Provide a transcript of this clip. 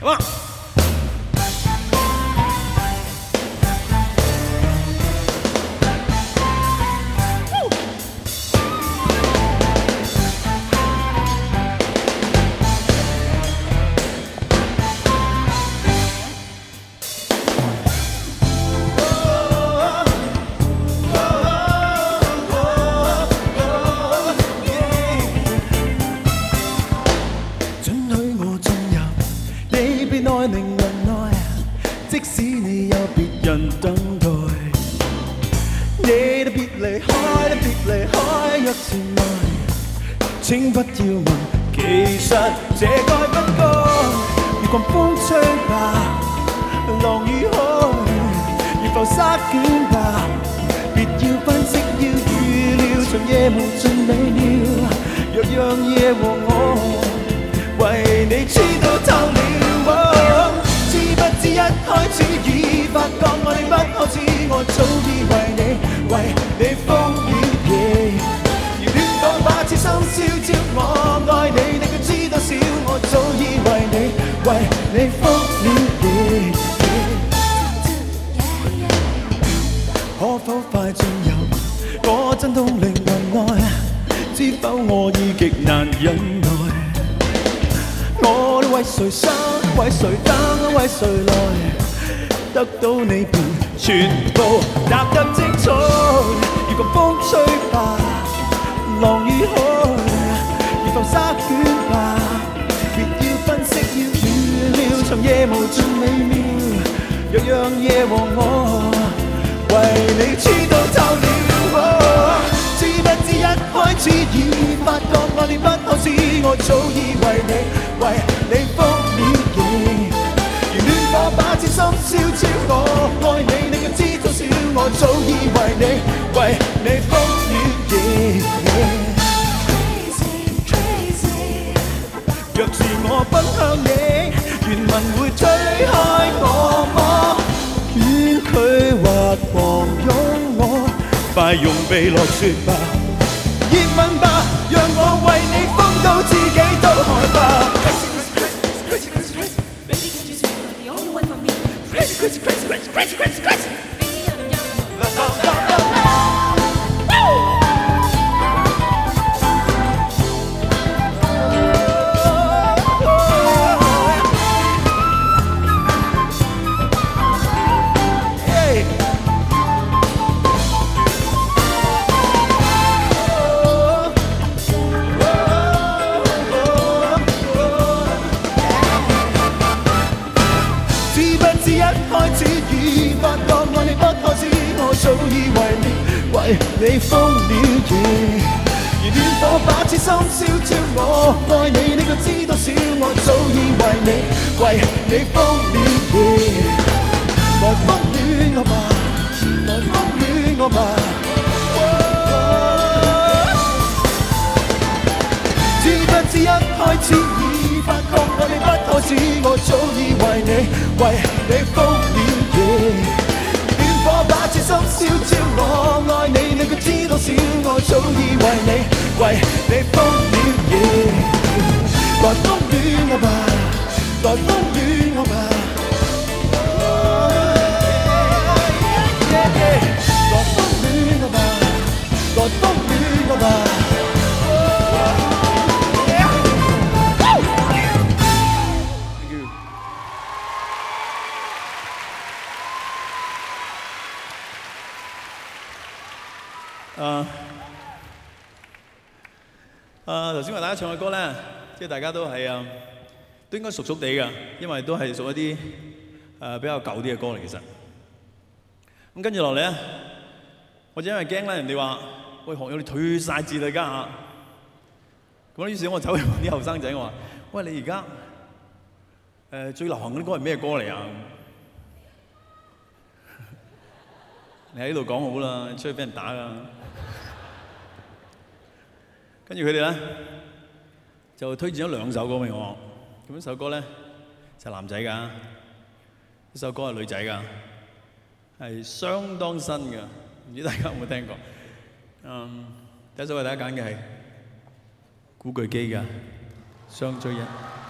好嘛？ 愛靈魂內，即使你有別人等待，你都別離開，都別離開，若前來，請不要問，其實這該不該。如狂風吹吧，浪與海，如浮沙捲吧，別要分析，要預料，長夜無盡美妙，若讓夜和我為你知道透了。知不知一開始已發覺愛你不可知，我早已為你瘋了夜。如戀火把痴心燒焦，我愛你，你卻知多少？我早已為你瘋了夜。可否快進入我真痛靈魂內？知否我已極難忍耐？我都為誰生，為誰等，為誰來？得到你便全部踏入精彩。如狂風吹吧，浪與海，如浮沙捲吧，別要分析，要預料，長夜無盡美妙。若讓夜和我為你知道透了，知不知一開始已發覺愛你不可知，我早已為你瘋了夜。如戀火把痴心燒焦，我愛你，你卻知多少？我早已為你瘋了夜。若是我奔向你，原文會推開我麼？婉拒或狂擁我，快用臂落雪吧，熱吻吧，讓我為你瘋到自己都害怕。Crazy, crazy, crazy, crazy, crazy, crazy.早已為你瘋了夜，如戀火把痴心燒焦，我愛你，你卻知多少？我早已為你瘋了夜。來瘋戀我吧，來瘋戀我吧。知不知一開始已發覺愛你不可知，我早已為你瘋了夜。火把痴心燒焦，我愛你，你卻知多少？我早已為你瘋了夜。來瘋戀我吧，來瘋戀我吧。來瘋戀我吧，來瘋戀我吧。頭先為大家唱嘅歌咧，即係大家都係都應該熟熟地㗎，因為都係屬一啲比較舊啲嘅歌嚟其實。咁跟住落嚟咧，我就因為驚咧人哋話，喂學友你退晒節啦而家嚇，咁於是我走去問啲後生仔，我話：喂你而家最流行嗰啲歌係咩歌嚟啊？你喺度講好啦，出去俾人打㗎。跟住佢哋咧就推薦咗兩首歌俾我，咁一首歌咧就係男仔㗎，一首歌係女仔㗎，係相當新嘅，唔知大家有冇聽過？第一首為大家揀嘅係古巨基嘅《相追一》。